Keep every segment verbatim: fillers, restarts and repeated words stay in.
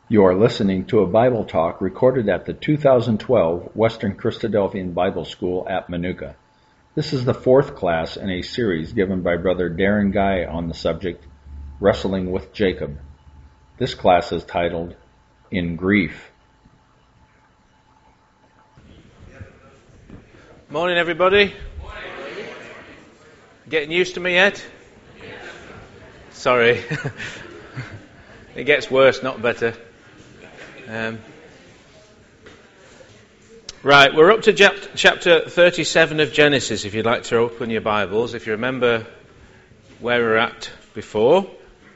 You are listening to a Bible talk recorded at the two thousand twelve Western Christadelphian Bible School at Manuka. This is the fourth class in a series given by Brother Darren Guy on the subject, Wrestling with Jacob. This class is titled, In Grief. Morning, everybody. Morning. Getting used to me yet? Yes. Sorry. It gets worse, not better. Um, right, we're up to chap- chapter thirty-seven of Genesis, if you'd like to open your Bibles, if you remember where we were at before.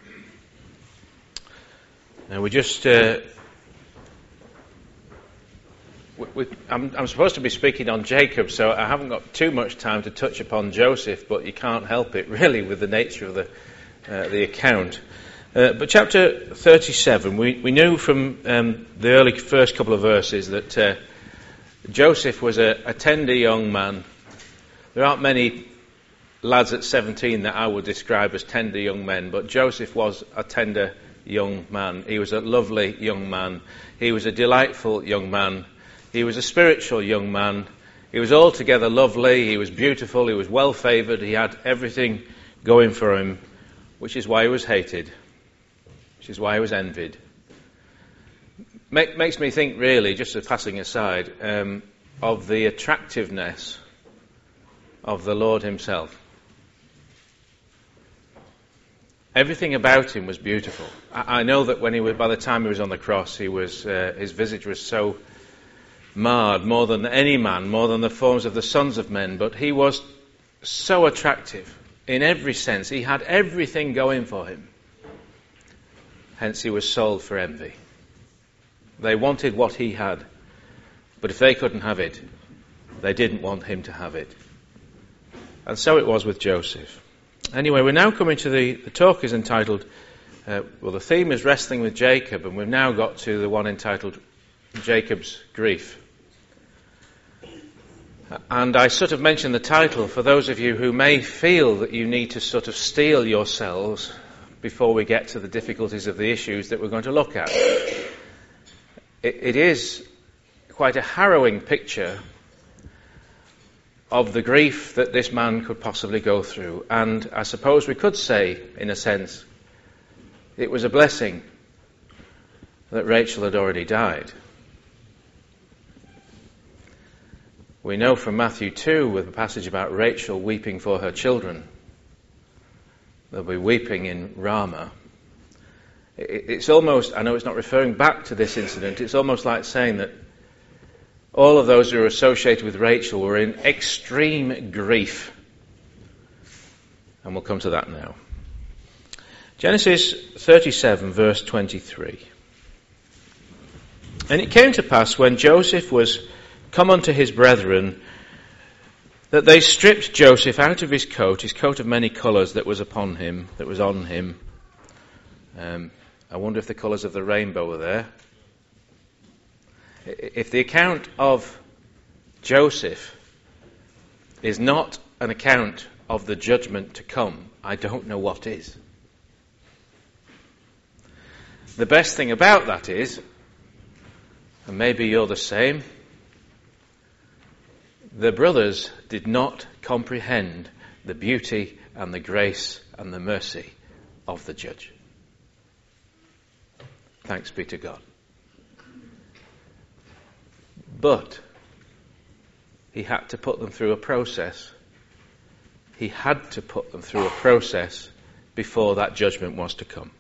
Now we just... Uh, we, we, I'm, I'm supposed to be speaking on Jacob, so I haven't got too much time to touch upon Joseph, but you can't help it, really, with the nature of the, uh, the account. Uh, but chapter thirty-seven, we, we knew from um, the early first couple of verses that uh, Joseph was a, a tender young man. There aren't many lads at seventeen that I would describe as tender young men, but Joseph was a tender young man. He was a lovely young man. He was a delightful young man. He was a spiritual young man. He was altogether lovely. He was beautiful. He was well favoured. He had everything going for him, which is why he was hated. Which is why he was envied. Make, makes me think, really, just as passing aside, um, of the attractiveness of the Lord himself. Everything about him was beautiful. I, I know that when he was, by the time he was on the cross, he was uh, his visage was so marred, more than any man, more than the forms of the sons of men, but he was so attractive in every sense. He had everything going for him. Hence he was sold for envy. They wanted what he had, but if they couldn't have it, they didn't want him to have it. And so it was with Joseph. Anyway, we're now coming to the, the talk is entitled, uh, well, the theme is Wrestling with Jacob, and we've now got to the one entitled Jacob's Grief. And I sort of mentioned the title for those of you who may feel that you need to sort of steel yourselves before we get to the difficulties of the issues that we're going to look at. It, it is quite a harrowing picture of the grief that this man could possibly go through. And I suppose we could say, in a sense, it was a blessing that Rachel had already died. We know from Matthew two, with a passage about Rachel weeping for her children, they'll be weeping in Ramah. It's almost, I know it's not referring back to this incident, it's almost like saying that all of those who are associated with Rachel were in extreme grief. And we'll come to that now. Genesis thirty-seven, verse twenty-three. And it came to pass when Joseph was come unto his brethren, that they stripped Joseph out of his coat, his coat of many colours that was upon him, that was on him. Um, I wonder if the colours of the rainbow were there. If the account of Joseph is not an account of the judgment to come, I don't know what is. The best thing about that is, and maybe you're the same, the brothers did not comprehend the beauty and the grace and the mercy of the judge. Thanks be to God. But he had to put them through a process. He had to put them through a process before that judgment was to come.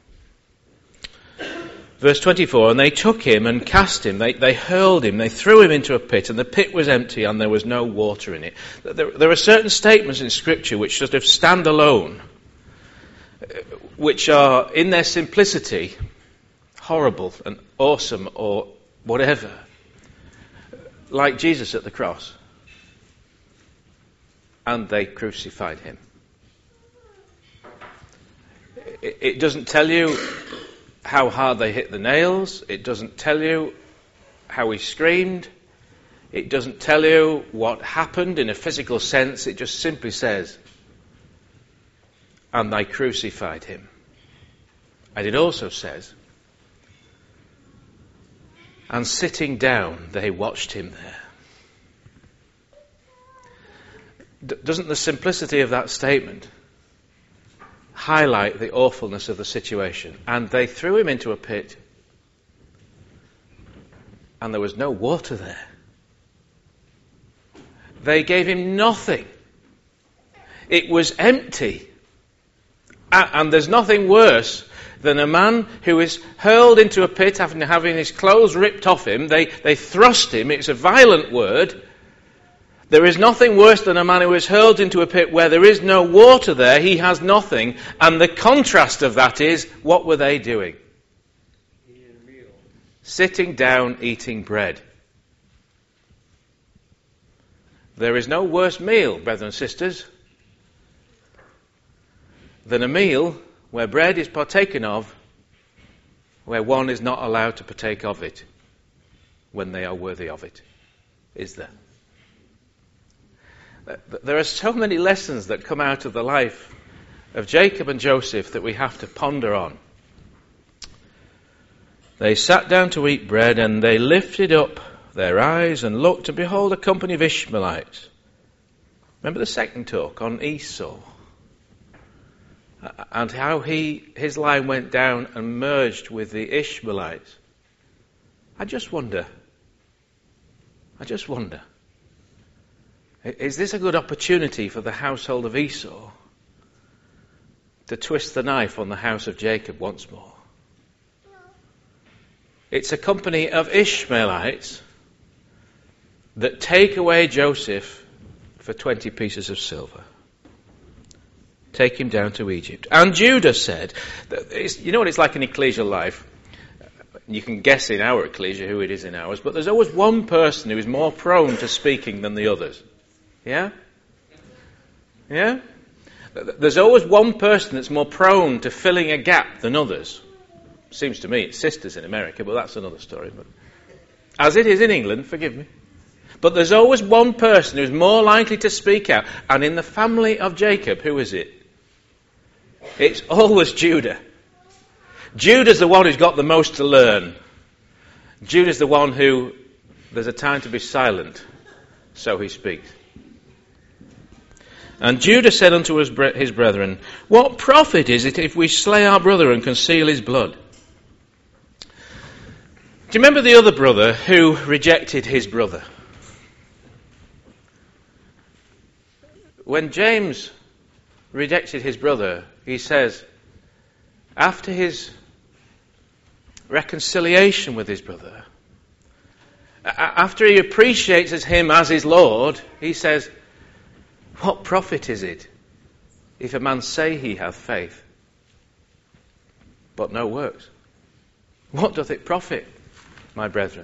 Verse twenty-four, and they took him and cast him, they, they hurled him, they threw him into a pit, and the pit was empty and there was no water in it. There, there are certain statements in Scripture which sort of stand alone, which are, in their simplicity, horrible and awesome or whatever. Like Jesus at the cross. And they crucified him. It, it doesn't tell you how hard they hit the nails. It doesn't tell you how he screamed. It doesn't tell you what happened in a physical sense. It just simply says, and they crucified him. And it also says, and sitting down, they watched him there. D- doesn't the simplicity of that statement highlight the awfulness of the situation? And they threw him into a pit, and there was no water there. They gave him nothing. It was empty. And there's nothing worse than a man who is hurled into a pit having, having his clothes ripped off him. They, they thrust him. It's a violent word. There is nothing worse than a man who is hurled into a pit where there is no water there. He has nothing. And the contrast of that is, what were they doing? Sitting down, eating bread. There is no worse meal, brethren and sisters, than a meal where bread is partaken of, where one is not allowed to partake of it when they are worthy of it. Is there? There are so many lessons that come out of the life of Jacob and Joseph that we have to ponder on. They sat down to eat bread, and they lifted up their eyes and looked, and behold, a company of Ishmaelites. Remember the second talk on Esau, and how he his line went down and merged with the Ishmaelites. I just wonder, I just wonder, is this a good opportunity for the household of Esau to twist the knife on the house of Jacob once more? It's a company of Ishmaelites that take away Joseph for twenty pieces of silver. Take him down to Egypt. And Judah said, it's, you know what it's like in ecclesial life? You can guess in our ecclesia who it is in ours, but there's always one person who is more prone to speaking than the others. Yeah? Yeah? There's always one person that's more prone to filling a gap than others. Seems to me it's sisters in America, but that's another story. But as it is in England, forgive me. But there's always one person who's more likely to speak out. And in the family of Jacob, who is it? It's always Judah. Judah's the one who's got the most to learn. Judah's the one who, there's a time to be silent, so he speaks. And Judah said unto his, bre- his brethren, what profit is it if we slay our brother and conceal his blood? Do you remember the other brother who rejected his brother? When James rejected his brother, he says, after his reconciliation with his brother, after he appreciates him as his Lord, he says, what profit is it if a man say he hath faith, but no works? What doth it profit, my brethren?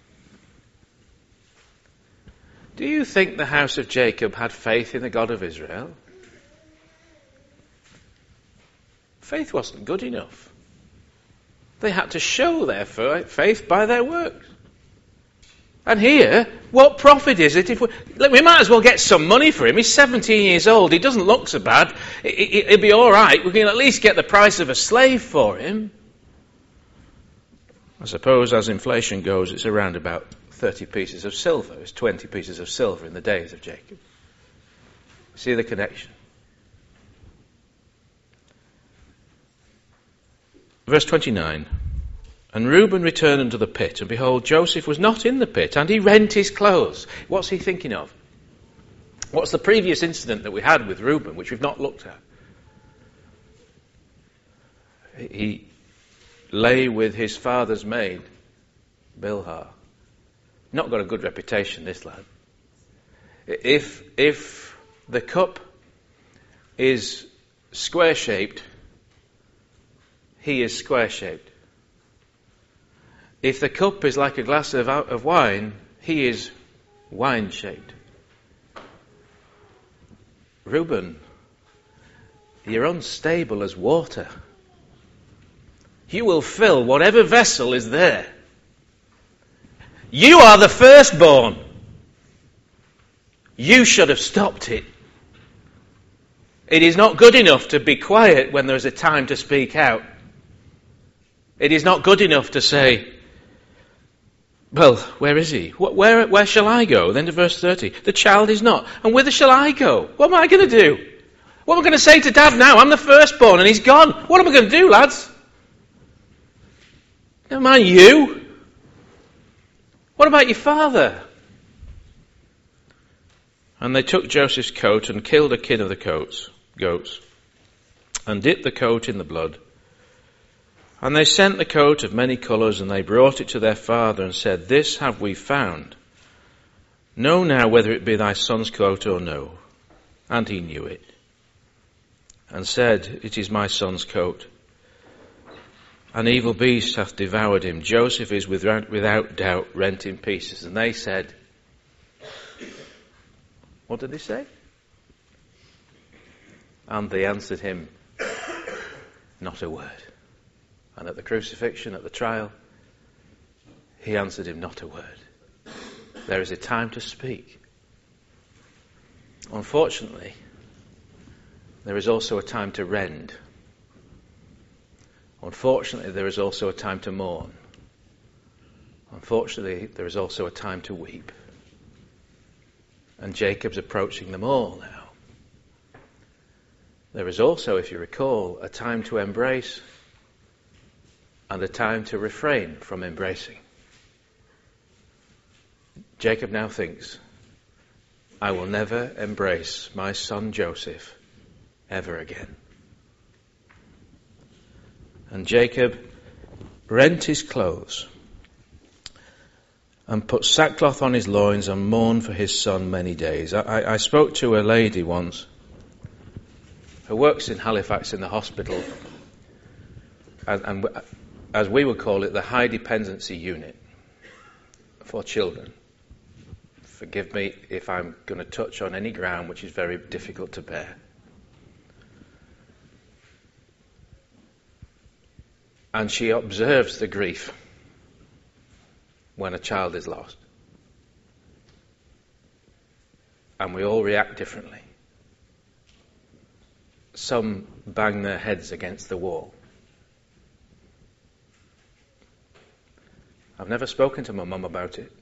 Do you think the house of Jacob had faith in the God of Israel? Faith wasn't good enough. They had to show their faith by their works. And here, what profit is it if we... Look, we might as well get some money for him. He's seventeen years old. He doesn't look so bad. It, it, it'll be all right. We can at least get the price of a slave for him. I suppose as inflation goes, it's around about thirty pieces of silver. It's twenty pieces of silver in the days of Jacob. See the connection? Verse twenty-nine. And Reuben returned unto the pit, and behold, Joseph was not in the pit, and he rent his clothes. What's he thinking of? What's the previous incident that we had with Reuben, which we've not looked at? He lay with his father's maid, Bilhah. Not got a good reputation, this lad. If, if the cup is square-shaped, he is square-shaped. If the cup is like a glass of, of wine, he is wine-shaped. Reuben, you're unstable as water. You will fill whatever vessel is there. You are the firstborn. You should have stopped it. It is not good enough to be quiet when there is a time to speak out. It is not good enough to say, well, where is he? Where, where shall I go? Then to verse thirty. The child is not. And whither shall I go? What am I going to do? What am I going to say to Dad now? I'm the firstborn and he's gone. What am I going to do, lads? Never mind you. What about your father? And they took Joseph's coat and killed a kin of the coats, goats, and dipped the coat in the blood. And they sent the coat of many colours, and they brought it to their father and said, This have we found. Know now whether it be thy son's coat or no. And he knew it, and said, It is my son's coat. An evil beast hath devoured him. Joseph is without, without doubt rent in pieces. And they said, what did they say? And they answered him, not a word. And at the crucifixion, at the trial, he answered him not a word. There is a time to speak. Unfortunately, there is also a time to rend. Unfortunately, there is also a time to mourn. Unfortunately, there is also a time to weep. And Jacob's approaching them all now. There is also, if you recall, a time to embrace and a time to refrain from embracing. Jacob now thinks, I will never embrace my son Joseph ever again. And Jacob rent his clothes and put sackcloth on his loins and mourned for his son many days. I, I spoke to a lady once who works in Halifax in the hospital, and, and as we would call it, the high dependency unit for children. Forgive me if I'm going to touch on any ground which is very difficult to bear. And she observes the grief when a child is lost. And we all react differently. Some bang their heads against the wall. I've never spoken to my mum about it.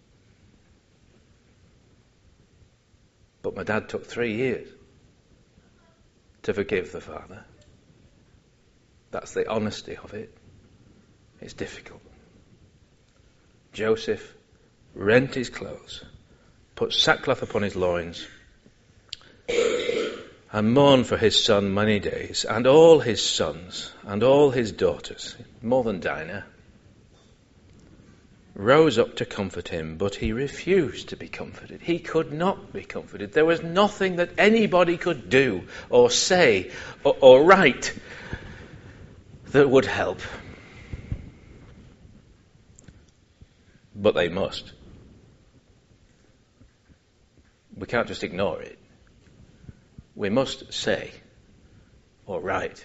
But my dad took three years to forgive the father. That's the honesty of it. It's difficult. Joseph rent his clothes, put sackcloth upon his loins, and mourned for his son many days, and all his sons, and all his daughters, more than Dinah, rose up to comfort him, but he refused to be comforted. He could not be comforted. There was nothing that anybody could do, or say, or, or write that would help. But they must. We can't just ignore it. We must say or write.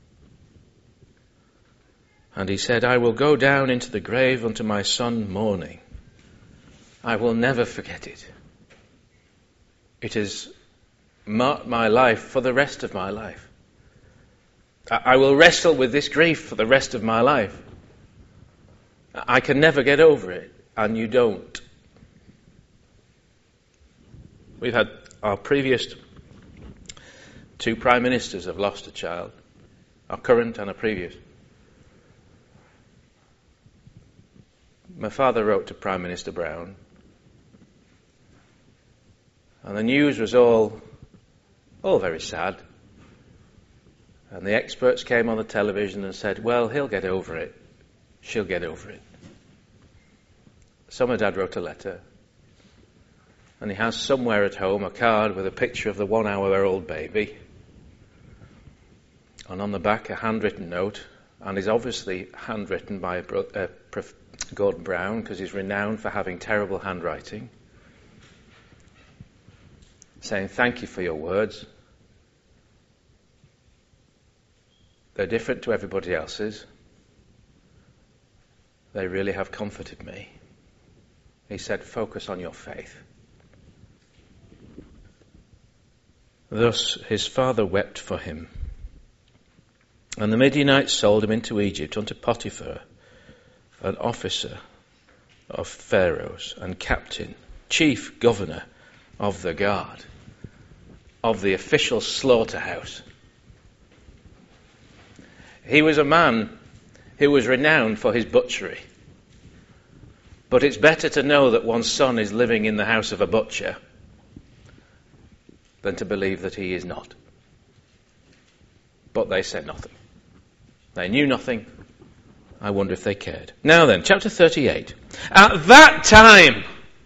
And he said, I will go down into the grave unto my son mourning. I will never forget it. It has marked my life for the rest of my life. I will wrestle with this grief for the rest of my life. I can never get over it, and you don't. We've had our previous two prime ministers have lost a child, our current and a previous. My father wrote to Prime Minister Brown, and the news was all, all very sad. And the experts came on the television and said, well, he'll get over it. She'll get over it. So my dad wrote a letter. And he has somewhere at home a card with a picture of the one-hour-old baby. And on the back, a handwritten note. And is obviously handwritten by uh, Gordon Brown, because he's renowned for having terrible handwriting. Saying, thank you for your words. They're different to everybody else's. They really have comforted me. He said, focus on your faith. Thus his father wept for him. And the Midianites sold him into Egypt unto Potiphar, an officer of pharaohs and captain, chief governor of the guard, of the official slaughterhouse. He was a man who was renowned for his butchery. But it's better to know that one's son is living in the house of a butcher than to believe that he is not. But they said nothing. They knew nothing. I wonder if they cared. Now then, chapter thirty-eight. At that time,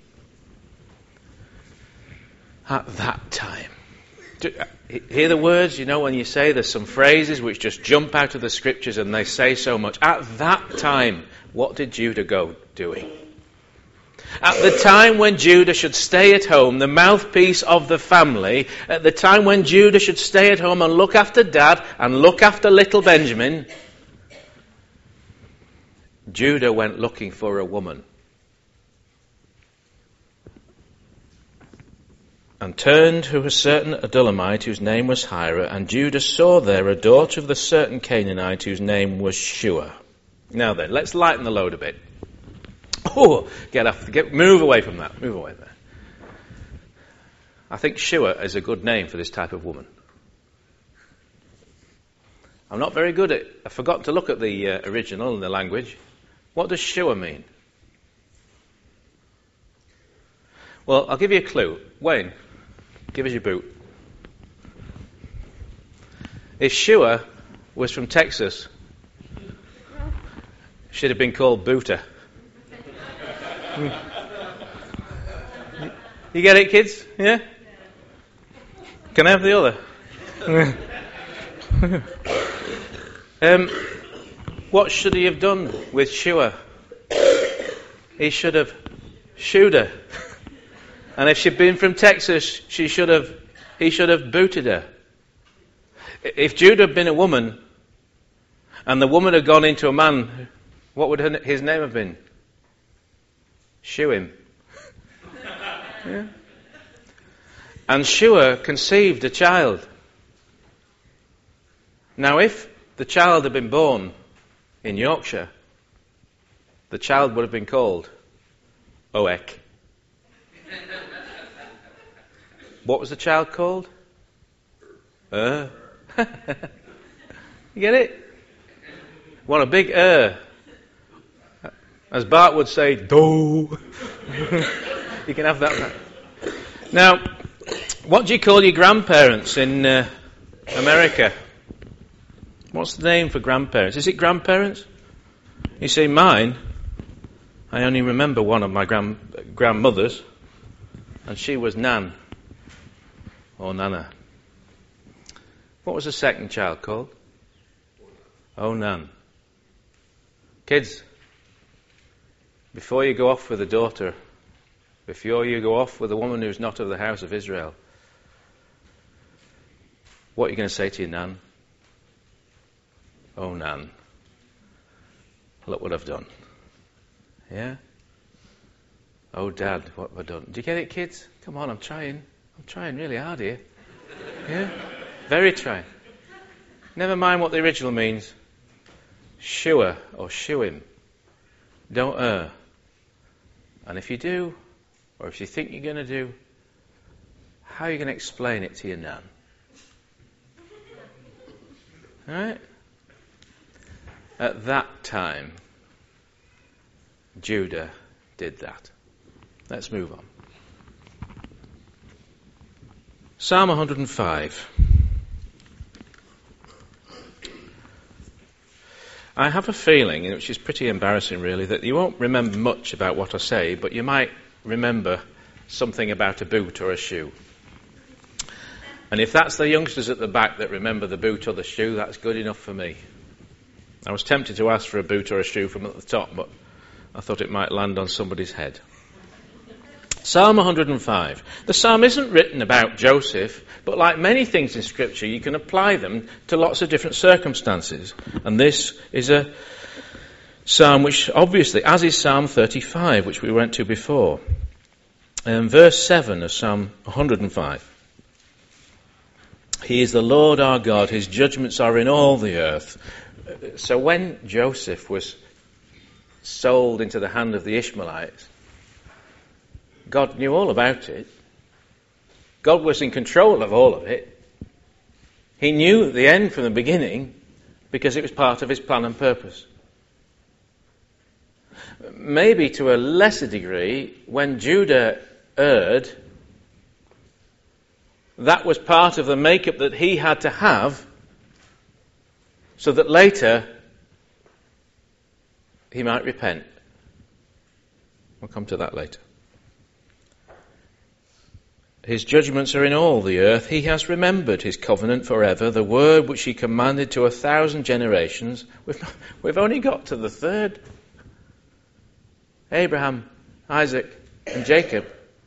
at that time, do, hear the words, you know, when you say there's some phrases which just jump out of the scriptures and they say so much. At that time, what did Judah go doing? At the time when Judah should stay at home, the mouthpiece of the family, at the time when Judah should stay at home and look after Dad and look after little Benjamin, Judah went looking for a woman and turned to a certain Adullamite whose name was Hira, and Judah saw there a daughter of the certain Canaanite whose name was Shua. Now then, let's lighten the load a bit. Oh, get off, get, move away from that, move away there. I think Shua is a good name for this type of woman. I'm not very good at, I forgot to look at the uh, original in the language. What does Shua mean? Well, I'll give you a clue. Wayne, give us your boot. If Shua was from Texas, should have been called Booter. You get it, kids? Yeah? Can I have the other? um, what should he have done with Shua? He should have shooed her. And if she'd been from Texas, she should have, he should have booted her. If Judah had been a woman, and the woman had gone into a man, what would her, his name have been? Shoe him. Yeah. And Shua conceived a child. Now, if the child had been born in Yorkshire, the child would have been called Oek. What was the child called? Er. You get it? Want a big er. As Bart would say, do. You can have that. Now, what do you call your grandparents in uh, America? What's the name for grandparents? Is it grandparents? You see, mine, I only remember one of my grand, grandmothers, and she was Nan, or Nana. What was the second child called? Oh, Nan. Kids, before you go off with a daughter, before you go off with a woman who's not of the house of Israel, what are you going to say to your Nan? Oh, Nan, look what I've done. Yeah? Oh, Dad, what have I done? Do you get it, kids? Come on, I'm trying. I'm trying really hard here. Yeah? Very trying. Never mind what the original means. Shua or shoe him. Don't err. And if you do, or if you think you're going to do, how are you going to explain it to your Nan? All right? At that time, Judah did that. Let's move on. Psalm one hundred five. I have a feeling, which is pretty embarrassing really, that you won't remember much about what I say, but you might remember something about a boot or a shoe. And if that's the youngsters at the back that remember the boot or the shoe, that's good enough for me. I was tempted to ask for a boot or a shoe from at the top, but I thought it might land on somebody's head. Psalm one hundred five. The psalm isn't written about Joseph, but like many things in Scripture, you can apply them to lots of different circumstances. And this is a psalm which obviously, as is Psalm thirty-five, which we went to before. Um, verse seven of Psalm one hundred five. He is the Lord our God, his judgments are in all the earth. So when Joseph was sold into the hand of the Ishmaelites, God knew all about it. God was in control of all of it. He knew the end from the beginning because it was part of his plan and purpose. Maybe to a lesser degree, when Judah erred, that was part of the makeup that he had to have so that later he might repent. We'll come to that later. His judgments are in all the earth. He has remembered his covenant forever, the word which he commanded to a thousand generations. We've, we've only got to the third. Abraham, Isaac, and Jacob.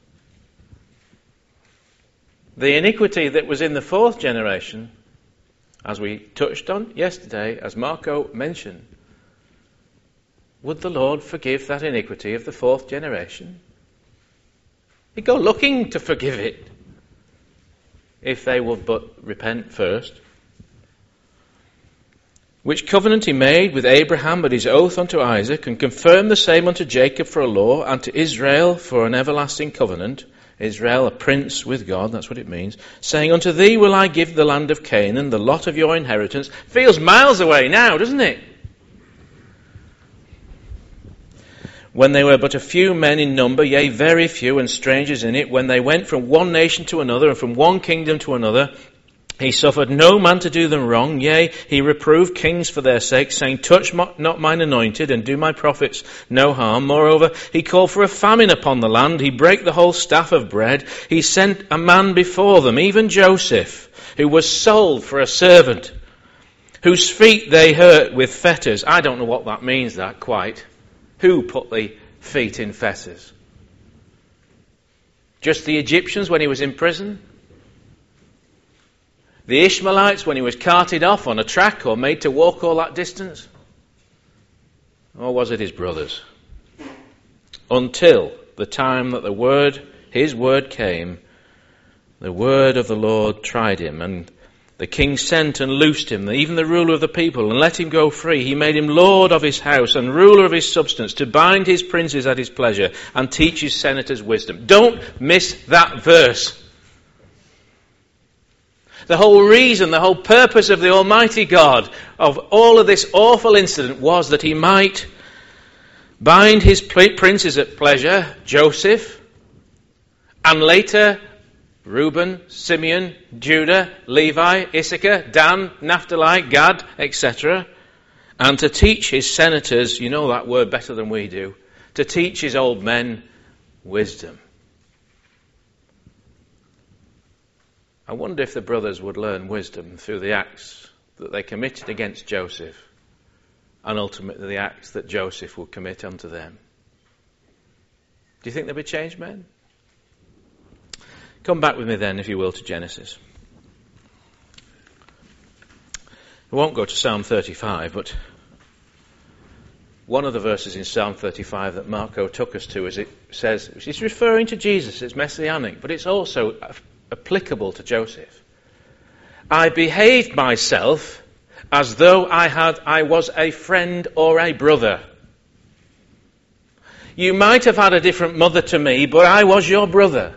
The iniquity that was in the fourth generation, as we touched on yesterday, as Marco mentioned, would the Lord forgive that iniquity of the fourth generation? He'd go looking to forgive it if they would but repent first. Which covenant he made with Abraham at his oath unto Isaac, and confirmed the same unto Jacob for a law, and to Israel for an everlasting covenant. Israel, a prince with God, that's what it means. Saying, unto thee will I give the land of Canaan, the lot of your inheritance. Feels miles away now, doesn't it? When they were but a few men in number, yea, very few, and strangers in it, when they went from one nation to another, and from one kingdom to another, he suffered no man to do them wrong. Yea, he reproved kings for their sake, saying, touch not mine anointed, and do my prophets no harm. Moreover, he called for a famine upon the land. He brake the whole staff of bread. He sent a man before them, even Joseph, who was sold for a servant, whose feet they hurt with fetters. I don't know what that means, that quite. Who put the feet in fetters? Just the Egyptians when he was in prison? The Ishmaelites when he was carted off on a track or made to walk all that distance? Or was it his brothers? Until the time that the word, his word came, the word of the Lord tried him, and the king sent and loosed him, even the ruler of the people, and let him go free. He made him lord of his house and ruler of his substance, to bind his princes at his pleasure and teach his senators wisdom. Don't miss that verse. The whole reason, the whole purpose of the Almighty God of all of this awful incident was that he might bind his princes at pleasure, Joseph, and later Reuben, Simeon, Judah, Levi, Issachar, Dan, Naphtali, Gad, et cetera, and to teach his senators, you know that word better than we do, to teach his old men wisdom. I wonder if the brothers would learn wisdom through the acts that they committed against Joseph, and ultimately the acts that Joseph would commit unto them. Do you think they'll be changed men? Come back with me then, if you will, to Genesis. We won't go to Psalm thirty-five, but one of the verses in Psalm thirty-five that Marco took us to, as it says, it's referring to Jesus, it's messianic, but it's also applicable to Joseph. I behaved myself as though I had, I was a friend or a brother. You might have had a different mother to me, but I was your brother.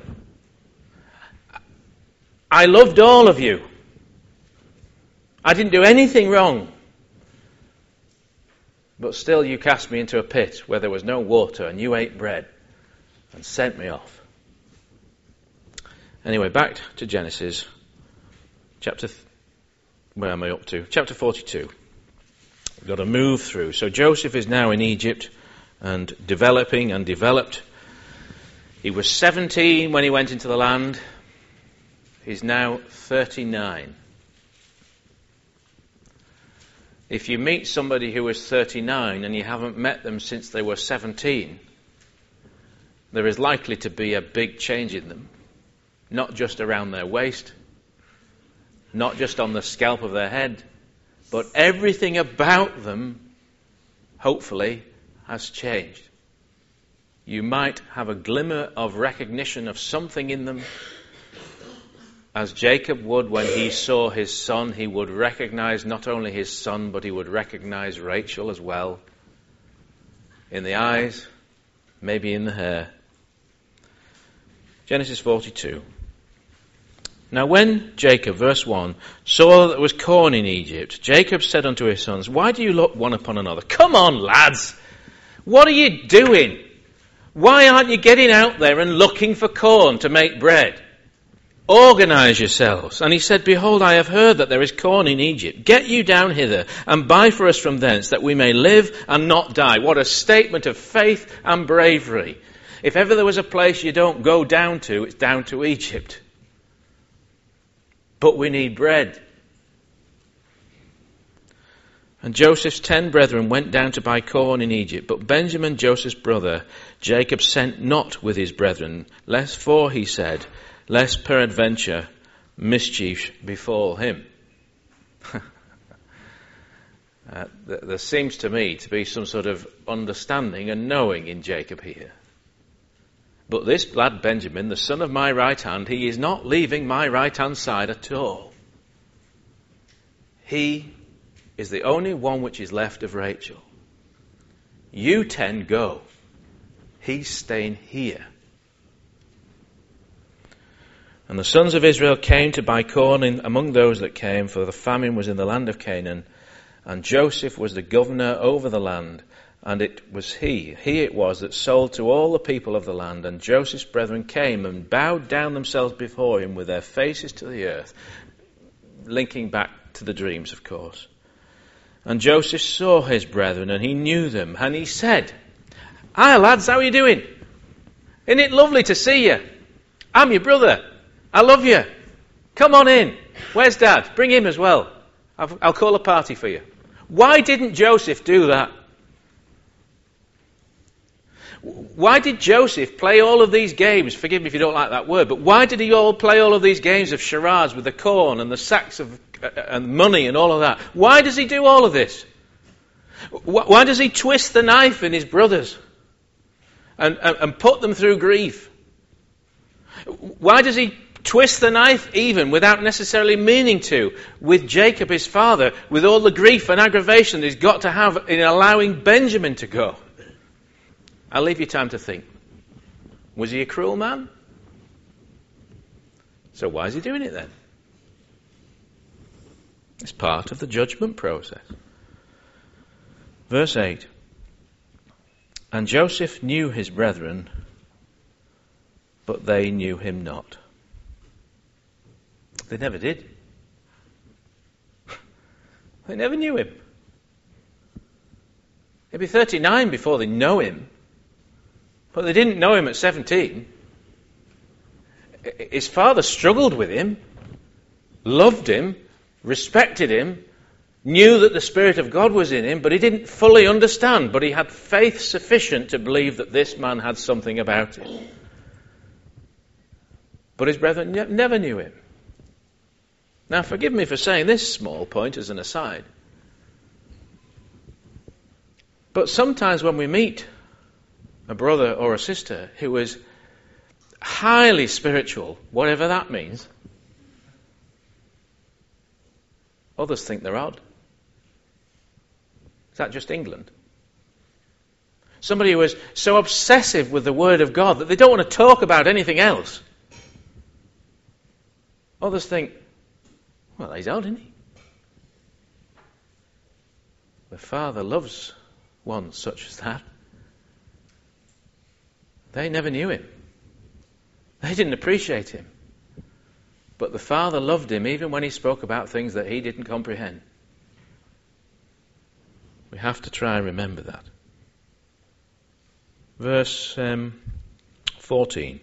I loved all of you. I didn't do anything wrong. But still you cast me into a pit where there was no water, and you ate bread and sent me off. Anyway, back to Genesis. Chapter, th- where am I up to? Chapter forty-two. We've got to move through. So Joseph is now in Egypt and developing and developed. He was seventeen when he went into the land. He's now thirty-nine. If you meet somebody who is thirty-nine and you haven't met them since they were seventeen, there is likely to be a big change in them. Not just around their waist, not just on the scalp of their head, but everything about them, hopefully, has changed. You might have a glimmer of recognition of something in them. As Jacob would when he saw his son, he would recognize not only his son, but he would recognize Rachel as well. in the eyes, maybe in the hair. Genesis forty-two. Now when Jacob, verse one, saw that there was corn in Egypt, Jacob said unto his sons, why do you look one upon another? Come on, lads! What are you doing? Why aren't you getting out there and looking for corn to make bread? Organize yourselves. And he said, behold, I have heard that there is corn in Egypt. Get you down hither and buy for us from thence, that we may live and not die. What a statement of faith and bravery. If ever there was a place you don't go down to, it's down to Egypt. But we need bread. And Joseph's ten brethren went down to buy corn in Egypt. But Benjamin, Joseph's brother, Jacob sent not with his brethren, lest for, he said, lest peradventure mischief befall him. uh, there seems to me to be some sort of understanding and knowing in Jacob here. But this lad Benjamin, the son of my right hand, he is not leaving my right hand side at all. He is the only one which is left of Rachel. You ten go. He's staying here. And the sons of Israel came to buy corn in, among those that came, for the famine was in the land of Canaan. And Joseph was the governor over the land. And it was he, he it was that sold to all the people of the land. And Joseph's brethren came and bowed down themselves before him with their faces to the earth. Linking back to the dreams, of course. And Joseph saw his brethren and he knew them. And he said, hi lads, how are you doing? Isn't it lovely to see you? I'm your brother. I love you. Come on in. Where's Dad? Bring him as well. I'll, I'll call a party for you. Why didn't Joseph do that? Why did Joseph play all of these games? Forgive me if you don't like that word, but why did he all play all of these games of charades with the corn and the sacks of uh, and money and all of that? Why does he do all of this? Why does he twist the knife in his brothers and, and, and put them through grief? Why does he twist the knife even without necessarily meaning to with Jacob his father, with all the grief and aggravation that he's got to have in allowing Benjamin to go? I'll leave you time to think. Was he a cruel man? So why is he doing it then? It's part of the judgment process. Verse eight. And Joseph knew his brethren, but they knew him not. They never did. They never knew him. He'd be thirty-nine before they know him. But they didn't know him at seventeen. His father struggled with him, loved him, respected him, knew that the Spirit of God was in him, but he didn't fully understand. But he had faith sufficient to believe that this man had something about him. But his brethren ne- never knew him. Now forgive me for saying this small point as an aside. But sometimes when we meet a brother or a sister who is highly spiritual, whatever that means, others think they're odd. Is that just England? Somebody who is so obsessive with the Word of God that they don't want to talk about anything else. Others think, well, he's odd, isn't he? The Father loves one such as that. They never knew him. They didn't appreciate him. But the Father loved him even when he spoke about things that he didn't comprehend. We have to try and remember that. Verse um, fourteen.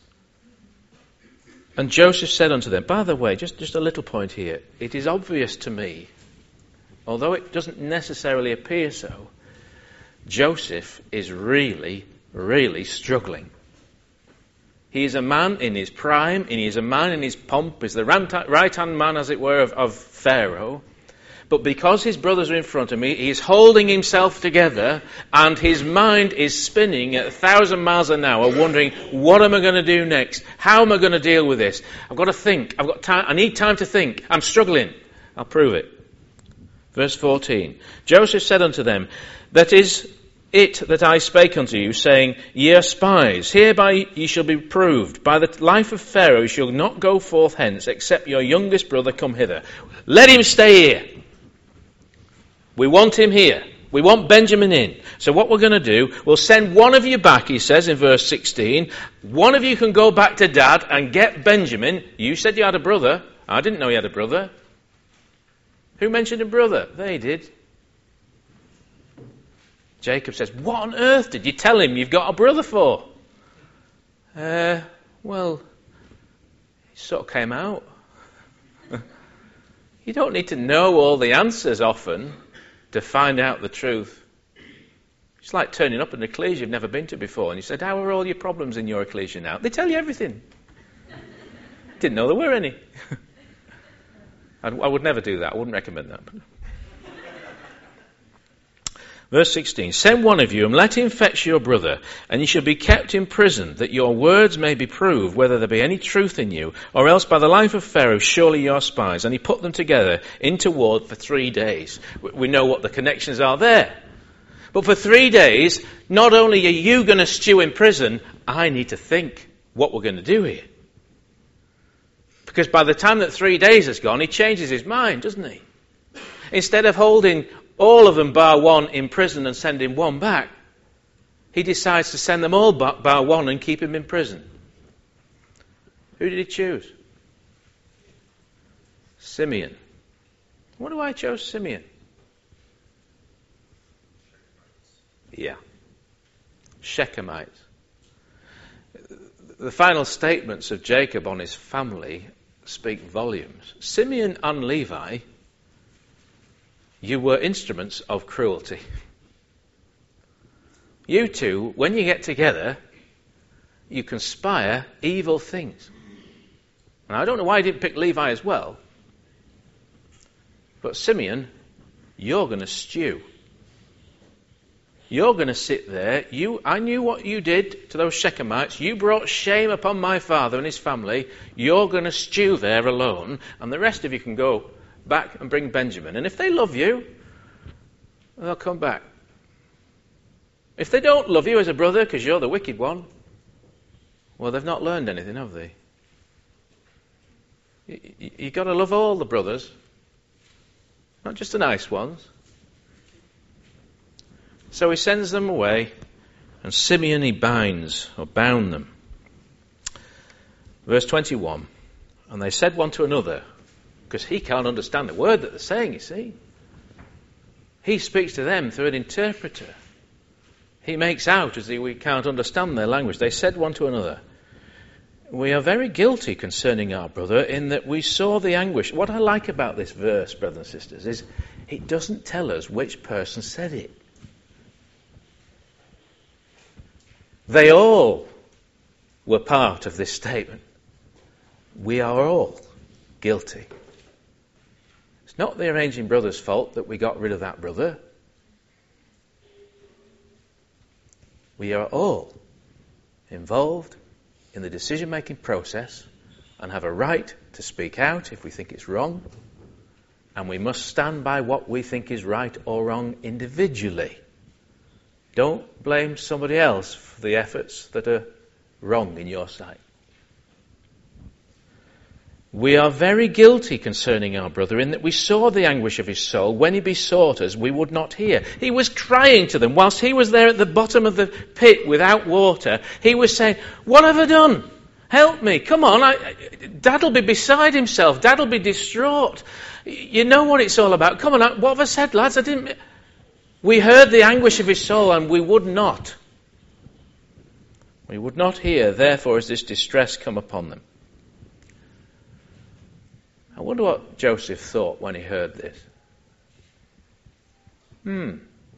And Joseph said unto them, by the way, just, just a little point here. It is obvious to me, although it doesn't necessarily appear so, Joseph is really really struggling. He is a man in his prime, and he is a man in his pomp, is the right-hand man, as it were, of, of Pharaoh. But because his brothers are in front of me, he is holding himself together, and his mind is spinning at a thousand miles an hour, wondering, what am I going to do next? How am I going to deal with this? I've got to think. I've got time. I need time to think. I'm struggling. I'll prove it. Verse fourteen. Joseph said unto them, that is it that I spake unto you, saying, Ye are spies, hereby ye shall be proved. By the life of Pharaoh ye shall not go forth hence, except your youngest brother come hither. Let him stay here. We want him here. We want Benjamin in. So what we're going to do, we'll send one of you back, he says in verse sixteen. One of you can go back to Dad and get Benjamin. You said you had a brother. I didn't know you had a brother. Who mentioned a brother? They did. Jacob says, what on earth did you tell him you've got a brother for? Uh, well, it sort of came out. You don't need to know all the answers often to find out the truth. It's like turning up an ecclesia you've never been to before, and you said, how are all your problems in your ecclesia now? They tell you everything. Didn't know there were any. I, I would never do that. I wouldn't recommend that. Verse sixteen, send one of you and let him fetch your brother, and ye shall be kept in prison, that your words may be proved, whether there be any truth in you, or else by the life of Pharaoh surely you are spies. And he put them together into ward for three days. We know what the connections are there. But for three days, not only are you going to stew in prison, I need to think what we're going to do here. Because by the time that three days has gone, he changes his mind, doesn't he? Instead of holding all of them bar one in prison and sending one back, he decides to send them all bar one and keep him in prison. Who did he choose? Simeon. I wonder why he chose Simeon. Yeah. Shechemites. The final statements of Jacob on his family speak volumes. Simeon and Levi, you were instruments of cruelty. You two, when you get together, you conspire evil things. And I don't know why he didn't pick Levi as well. But Simeon, you're going to stew. You're going to sit there. You, I knew what you did to those Shechemites. You brought shame upon my father and his family. You're going to stew there alone. And the rest of you can go back and bring Benjamin. And if they love you, they'll come back. If they don't love you as a brother because you're the wicked one, well, they've not learned anything, have they? You, you, you've got to love all the brothers, not just the nice ones. So he sends them away, and Simeon he binds, or bound them. Verse twenty-one, and they said one to another, because he can't understand the word that they're saying, you see. He speaks to them through an interpreter. He makes out as if we can't understand their language. They said one to another, we are very guilty concerning our brother in that we saw the anguish. What I like about this verse, brothers and sisters, is it doesn't tell us which person said it. They all were part of this statement. We are all guilty. It's not the arranging brother's fault that we got rid of that brother. We are all involved in the decision-making process and have a right to speak out if we think it's wrong. And we must stand by what we think is right or wrong individually. Don't blame somebody else for the efforts that are wrong in your sight. We are very guilty concerning our brother in that we saw the anguish of his soul. When he besought us, we would not hear. He was crying to them whilst he was there at the bottom of the pit without water. He was saying, what have I done? Help me. Come on. I, Dad'll be beside himself. Dad'll be distraught. You know what it's all about. Come on. What have I said, lads? I didn't... We heard the anguish of his soul and we would not. We would not hear. Therefore has this distress come upon them. I wonder what Joseph thought when he heard this. Hmm.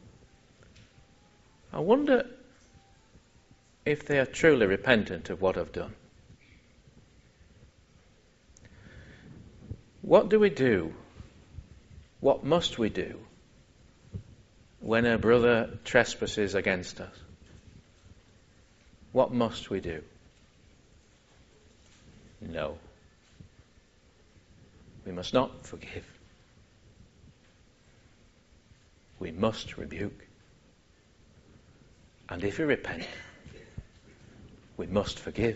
I wonder if they are truly repentant of what I've done. What do we do? What must we do when a brother trespasses against us? What must we do? No. We must not forgive. We must rebuke. And if we repent, we must forgive.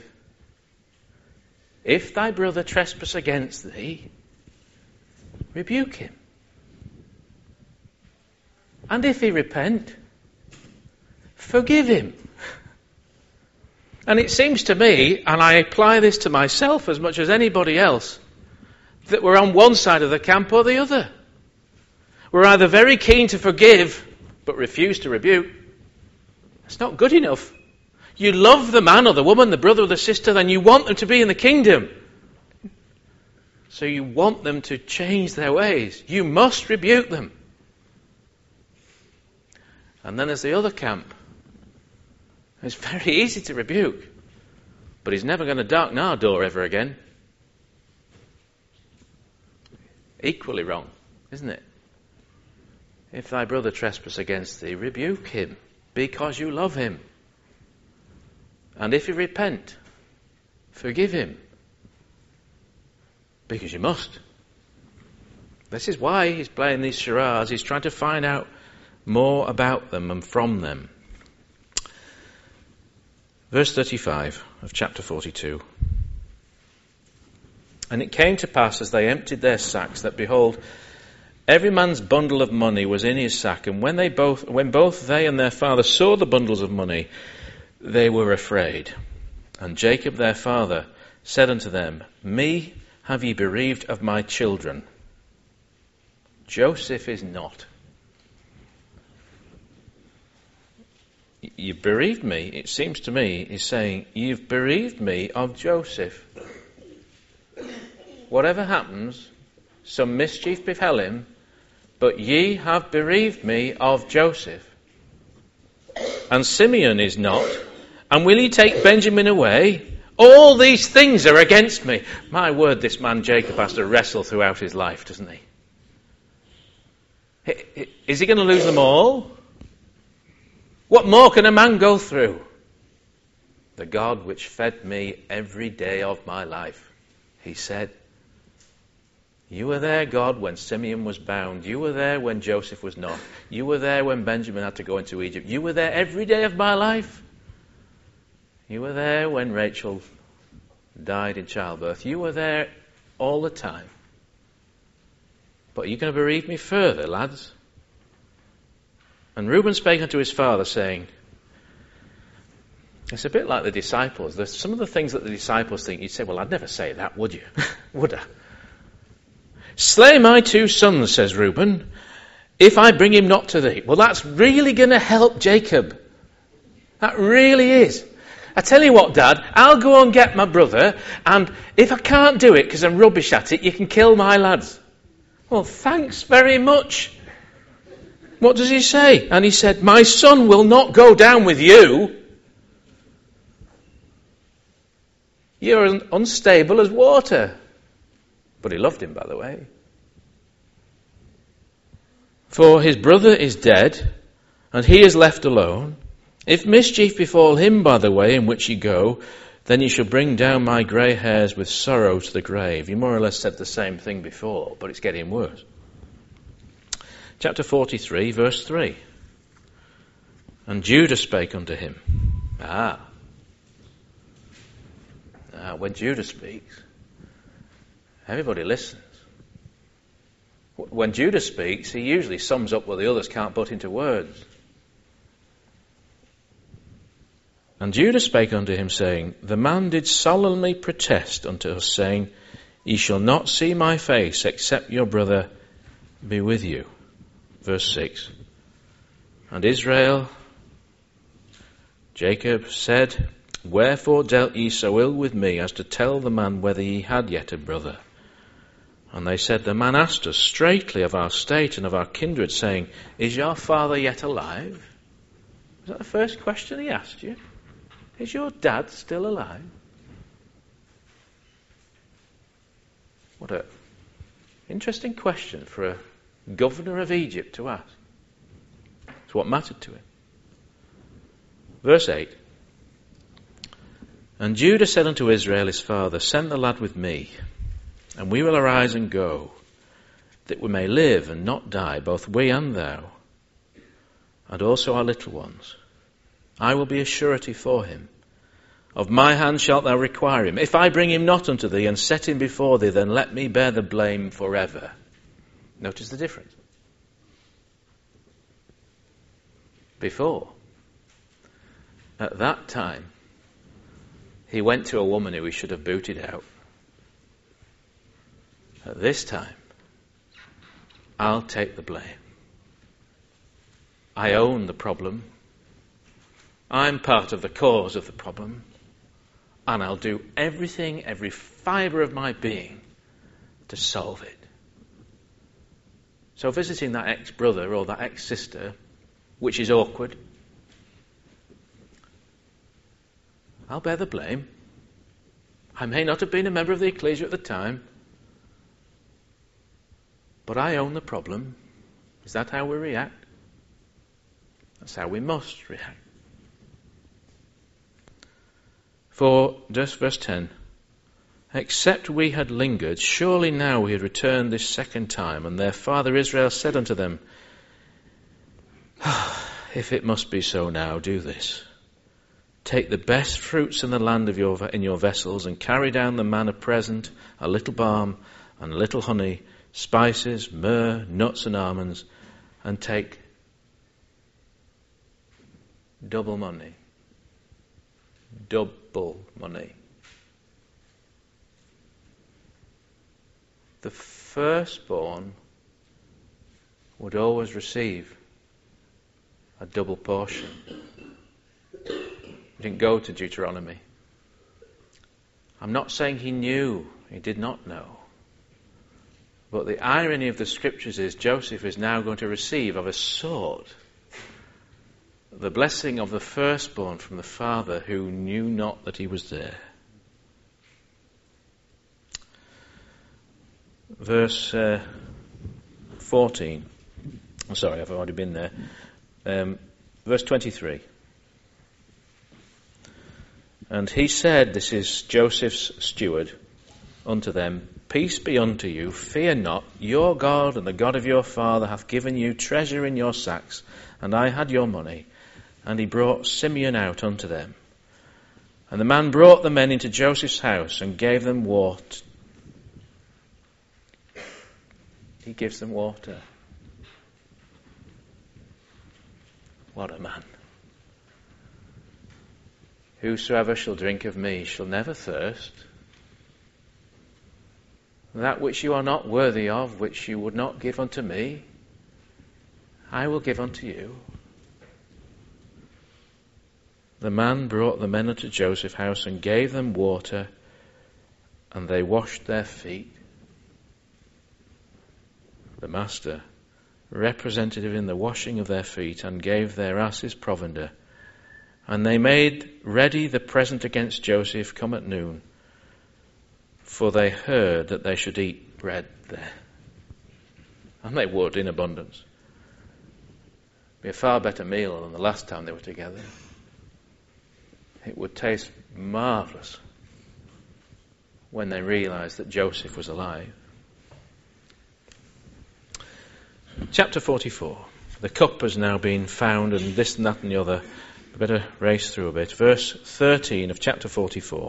If thy brother trespass against thee, rebuke him. And if he repent, forgive him. And it seems to me, and I apply this to myself as much as anybody else, that we're on one side of the camp or the other. We're either very keen to forgive, but refuse to rebuke. It's not good enough. You love the man or the woman, the brother or the sister, then you want them to be in the kingdom. So you want them to change their ways. You must rebuke them. And then there's the other camp. It's very easy to rebuke, but he's never going to darken our door ever again. Equally wrong, isn't it? If thy brother trespass against thee, rebuke him, because you love him. And if he repent, forgive him, because you must. This is why he's playing these charades. He's trying to find out more about them and from them. Verse thirty-five of chapter forty-two. And it came to pass as they emptied their sacks that, behold, every man's bundle of money was in his sack. And when they both, when both they and their father saw the bundles of money, they were afraid. And Jacob their father said unto them, Me have ye bereaved of my children. Joseph is not. You've bereaved me, it seems to me, he's saying, you've bereaved me of Joseph. Whatever happens, some mischief befell him, but ye have bereaved me of Joseph. And Simeon is not. And will ye take Benjamin away? All these things are against me. My word, this man Jacob has to wrestle throughout his life, doesn't he? Is he going to lose them all? What more can a man go through? The God which fed me every day of my life, he said. You were there, God, when Simeon was bound. You were there when Joseph was not. You were there when Benjamin had to go into Egypt. You were there every day of my life. You were there when Rachel died in childbirth. You were there all the time. But are you going to bereave me further, lads? And Reuben spake unto his father, saying, it's a bit like the disciples. There's some of the things that the disciples think, you'd say, well, I'd never say that, would you? Would I? Slay my two sons, says Reuben, if I bring him not to thee. Well, that's really going to help Jacob. That really is. I tell you what, Dad, I'll go and get my brother, and if I can't do it because I'm rubbish at it, you can kill my lads. Well, thanks very much. What does he say? And he said, my son will not go down with you. You're unstable as water. But he loved him, by the way. For his brother is dead, and he is left alone. If mischief befall him by the way in which ye go, then ye shall bring down my grey hairs with sorrow to the grave. You more or less said the same thing before, but it's getting worse. Chapter forty-three, verse three. And Judah spake unto him. Ah. ah when Judah speaks, everybody listens. When Judah speaks, he usually sums up what the others can't put into words. And Judah spake unto him, saying, the man did solemnly protest unto us, saying, ye shall not see my face, except your brother be with you. Verse six. And Israel, Jacob, said, wherefore dealt ye so ill with me, as to tell the man whether he had yet a brother? And they said, the man asked us straightly of our state and of our kindred, saying, is your father yet alive? Was that the first question he asked you? Is your dad still alive? What a interesting question for a governor of Egypt to ask. It's what mattered to him. Verse eight. And Judah said unto Israel his father, send the lad with me, and we will arise and go, that we may live and not die, both we and thou, and also our little ones. I will be a surety for him. Of my hand shalt thou require him. If I bring him not unto thee and set him before thee, then let me bear the blame forever. Notice the difference. Before, at that time, he went to a woman who he should have booted out. At this time, I'll take the blame. I own the problem. I'm part of the cause of the problem. And I'll do everything, every fibre of my being, to solve it. So visiting that ex-brother or that ex-sister, which is awkward, I'll bear the blame. I may not have been a member of the ecclesia at the time, but I own the problem. Is that how we react? That's how we must react. For, just verse ten, except we had lingered, surely now we had returned this second time. And their father Israel said unto them, if it must be so now, do this. Take the best fruits in the land of your in your vessels, and carry down the man a present, a little balm, and a little honey, spices, myrrh, nuts and almonds, and take double money. Double money. The firstborn would always receive a double portion. He didn't go to Deuteronomy. I'm not saying he knew. He did not know. But the irony of the scriptures is Joseph is now going to receive of a sort the blessing of the firstborn from the father who knew not that he was there. Verse uh, fourteen. I'm sorry, I've already been there. Um, verse twenty-three. And he said, this is Joseph's steward, unto them, peace be unto you, fear not, your God and the God of your father hath given you treasure in your sacks, and I had your money. And he brought Simeon out unto them. And the man brought the men into Joseph's house and gave them water. He gives them water. What a man. Whosoever shall drink of me shall never thirst. That which you are not worthy of, which you would not give unto me, I will give unto you. The man brought the men unto Joseph's house and gave them water, and they washed their feet. The master, representative in the washing of their feet, and gave their asses provender. And they made ready the present against Joseph come at noon, for they heard that they should eat bread there. And they would in abundance. Be a far better meal than the last time they were together. It would taste marvellous when they realised that Joseph was alive. Chapter forty-four. The cup has now been found, and this and that and the other. I better race through a bit. Verse thirteen of chapter forty-four.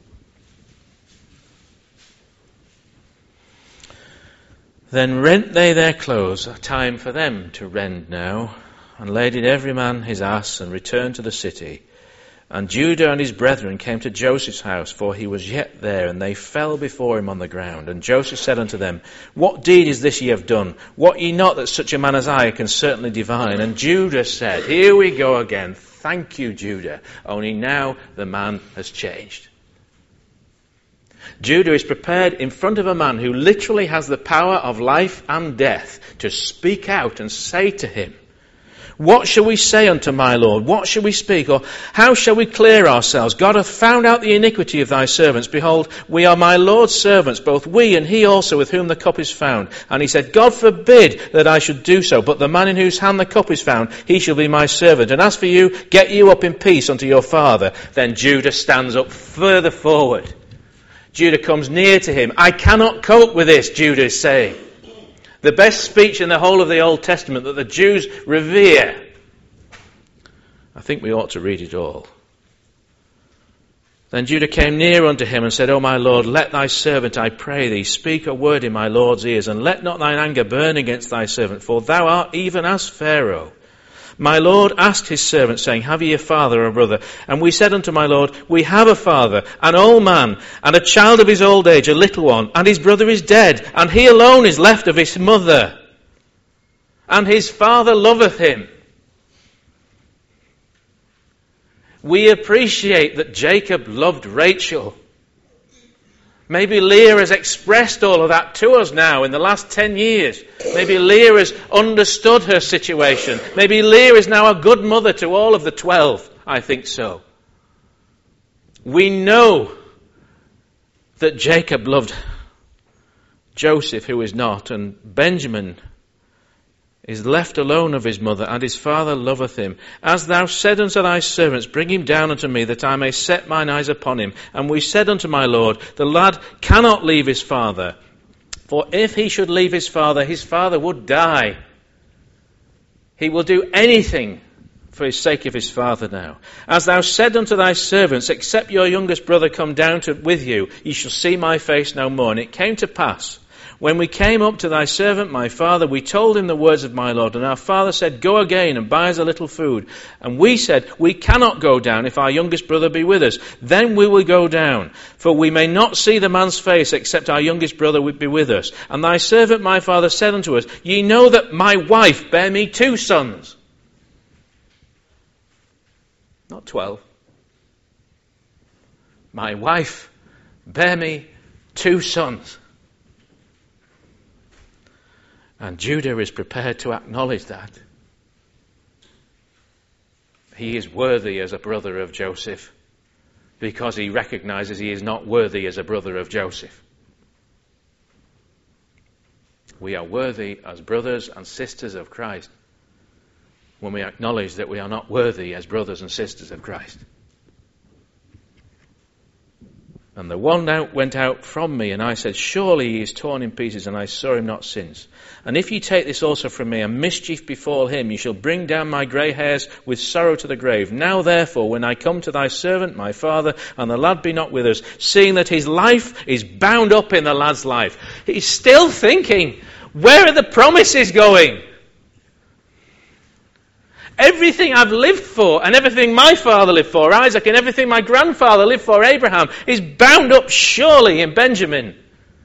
Then rent they their clothes, a time for them to rend now, and laded every man his ass, and returned to the city. And Judah and his brethren came to Joseph's house, for he was yet there, and they fell before him on the ground. And Joseph said unto them, what deed is this ye have done? Wot ye not that such a man as I can certainly divine? And Judah said, here we go again. Thank you, Judah. Only now the man has changed. Judah is prepared in front of a man who literally has the power of life and death to speak out and say to him, what shall we say unto my Lord? What shall we speak? Or how shall we clear ourselves? God hath found out the iniquity of thy servants. Behold, we are my Lord's servants, both we and he also with whom the cup is found. And he said, God forbid that I should do so, but the man in whose hand the cup is found, he shall be my servant. And as for you, get you up in peace unto your father. Then Judah stands up further forward. Judah comes near to him. I cannot cope with this, Judah is saying. The best speech in the whole of the Old Testament that the Jews revere. I think we ought to read it all. Then Judah came near unto him and said, O my Lord, let thy servant, I pray thee, speak a word in my Lord's ears, and let not thine anger burn against thy servant, for thou art even as Pharaoh. My Lord asked his servant, saying, Have ye a father or a brother? And we said unto my Lord, We have a father, an old man, and a child of his old age, a little one, and his brother is dead, and he alone is left of his mother. And his father loveth him. We appreciate that Jacob loved Rachel. Maybe Leah has expressed all of that to us now in the last ten years. Maybe Leah has understood her situation. Maybe Leah is now a good mother to all of the twelve. I think so. We know that Jacob loved Joseph, who is not, and Benjamin is left alone of his mother, and his father loveth him. As thou said unto thy servants, Bring him down unto me, that I may set mine eyes upon him. And we said unto my Lord, The lad cannot leave his father, for if he should leave his father, his father would die. He will do anything for his sake of his father now. As thou said unto thy servants, Except your youngest brother come down to, with you, ye shall see my face no more. And it came to pass, when we came up to thy servant, my father, we told him the words of my Lord. And our father said, Go again and buy us a little food. And we said, We cannot go down if our youngest brother be with us. Then we will go down. For we may not see the man's face except our youngest brother would be with us. And thy servant, my father, said unto us, Ye know that my wife bare me two sons. Not twelve. My wife bare me two sons. And Judah is prepared to acknowledge that. He is worthy as a brother of Joseph because he recognizes he is not worthy as a brother of Joseph. We are worthy as brothers and sisters of Christ when we acknowledge that we are not worthy as brothers and sisters of Christ. And the one out went out from me, and I said, Surely he is torn in pieces, and I saw him not since. And if ye take this also from me, and mischief befall him, ye shall bring down my grey hairs with sorrow to the grave. Now therefore, when I come to thy servant, my father, and the lad be not with us, seeing that his life is bound up in the lad's life. He's still thinking, where are the promises going? Everything I've lived for, and everything my father lived for, Isaac, and everything my grandfather lived for, Abraham, is bound up surely in Benjamin.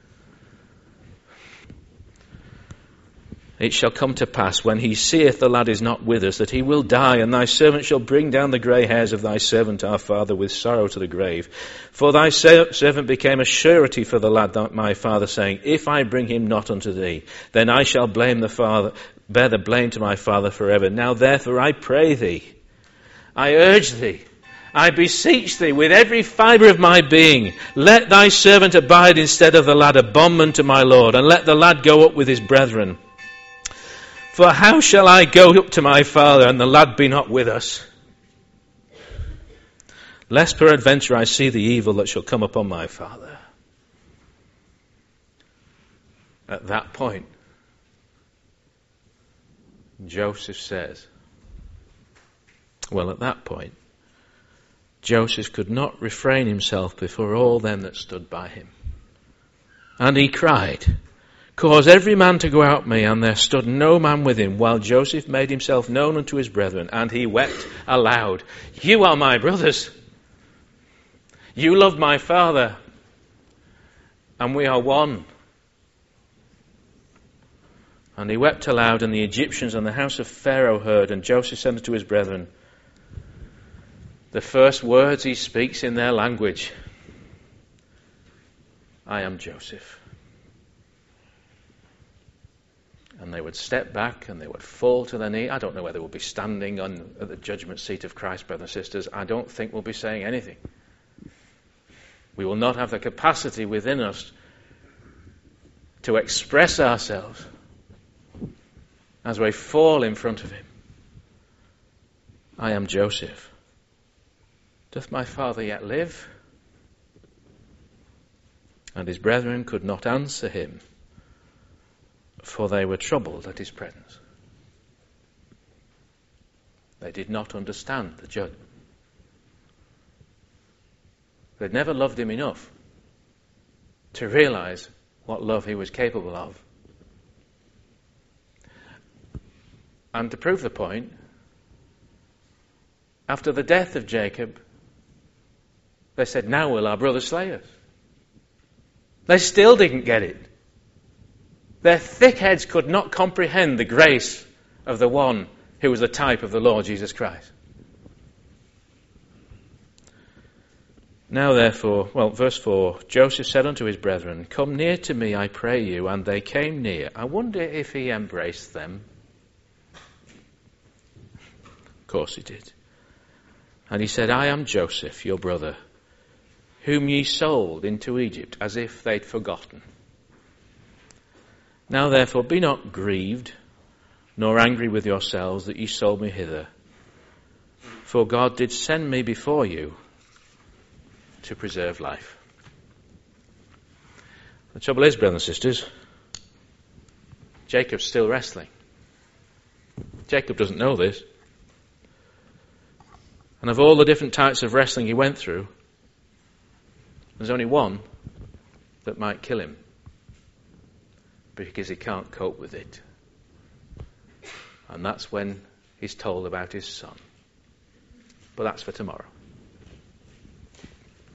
It shall come to pass, when he seeth the lad is not with us, that he will die, and thy servant shall bring down the grey hairs of thy servant our father with sorrow to the grave. For thy servant became a surety for the lad, my father, saying, If I bring him not unto thee, then I shall blame the father, bear the blame to my father forever. Now therefore I pray thee, I urge thee, I beseech thee with every fibre of my being, let thy servant abide instead of the lad, a bondman to my Lord, and let the lad go up with his brethren. For how shall I go up to my father, and the lad be not with us? Lest peradventure I see the evil that shall come upon my father. At that point, Joseph says, well, at that point, Joseph could not refrain himself before all them that stood by him. And he cried, Cause every man to go out me, and there stood no man with him, while Joseph made himself known unto his brethren, and he wept aloud. You are my brothers. You love my father, and we are one. And he wept aloud, and the Egyptians and the house of Pharaoh heard, and Joseph said unto his brethren, the first words he speaks in their language, I am Joseph. And they would step back and they would fall to their knee. I don't know whether we'll be standing on at the judgment seat of Christ, brothers and sisters. I don't think we'll be saying anything. We will not have the capacity within us to express ourselves as we fall in front of him. I am Joseph. Doth my father yet live? And his brethren could not answer him, for they were troubled at his presence. They did not understand the judge. They'd never loved him enough to realize what love he was capable of. And to prove the point, after the death of Jacob, they said, now will our brother slay us. They still didn't get it. Their thick heads could not comprehend the grace of the one who was the type of the Lord Jesus Christ. Now therefore, well, verse four, Joseph said unto his brethren, come near to me, I pray you. And they came near. I wonder if he embraced them. Of course he did. And he said, I am Joseph, your brother, whom ye sold into Egypt, as if they'd forgotten. Now therefore be not grieved, nor angry with yourselves that ye sold me hither. For God did send me before you to preserve life. The trouble is, brothers and sisters, Jacob's still wrestling. Jacob doesn't know this. And of all the different types of wrestling he went through, there's only one that might kill him, because he can't cope with it. And that's when he's told about his son. But that's for tomorrow.